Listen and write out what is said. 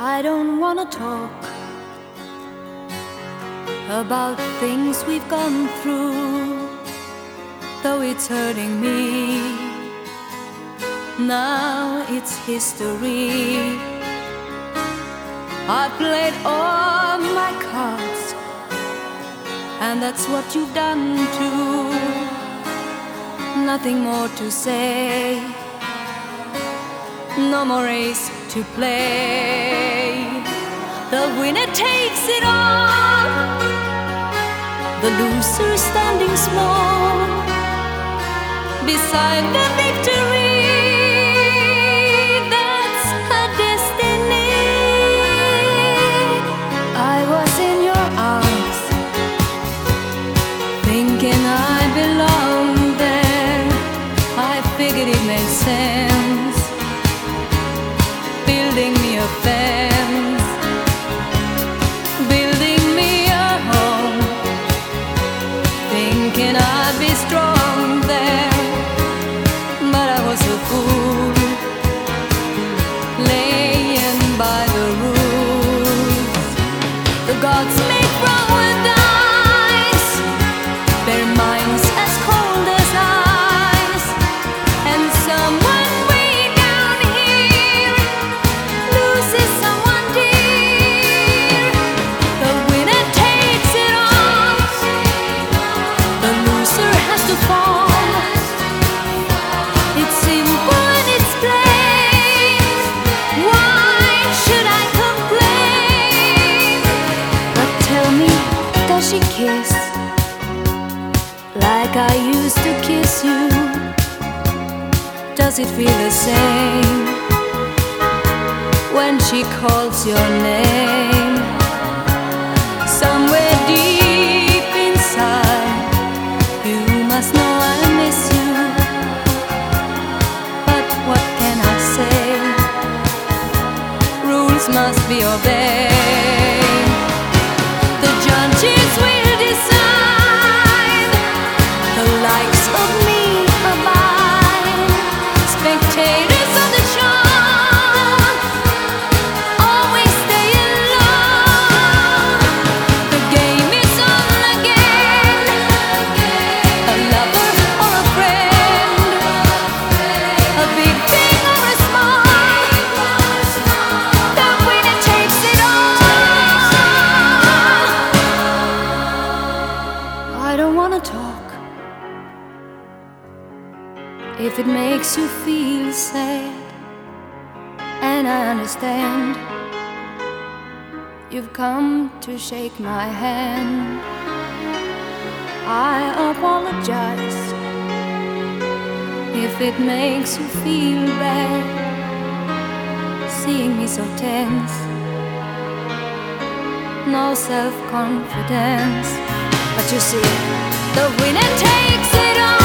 I don't wanna talk about things we've gone through, though it's hurting me. Now it's history. I played all my cards, and that's what you've done too. Nothing more to say, no more race to play. The winner takes it all, the loser standing small beside the victory. That's her destiny. I was in your arms, thinking I belonged there. I figured it made sense, building me a fence, building me a home, thinking I'd be strong there. But I was a fool, laying by the rules. The gods make wrong with ice, their minds as cold as ice. And someone way down here loses someone dear. The winner takes it all, the loser has to fall. It's simple and it's plain. Why should I complain? But tell me, does she kiss like I used to kiss you? Does it feel the same when she calls your name? Somewhere deep inside, you must know I miss you. But what can I say? Rules must be obeyed. The judges will decide, the likes of me abide. Spectators of the show always stay alone. The game is on again, a lover or a friend, a big thing or a small, the winner takes it all. I don't wanna talk if it makes you feel sad, and I understand. You've come to shake my hand. I apologize if it makes you feel bad, seeing me so tense, no self-confidence. But you see, the winner takes it all.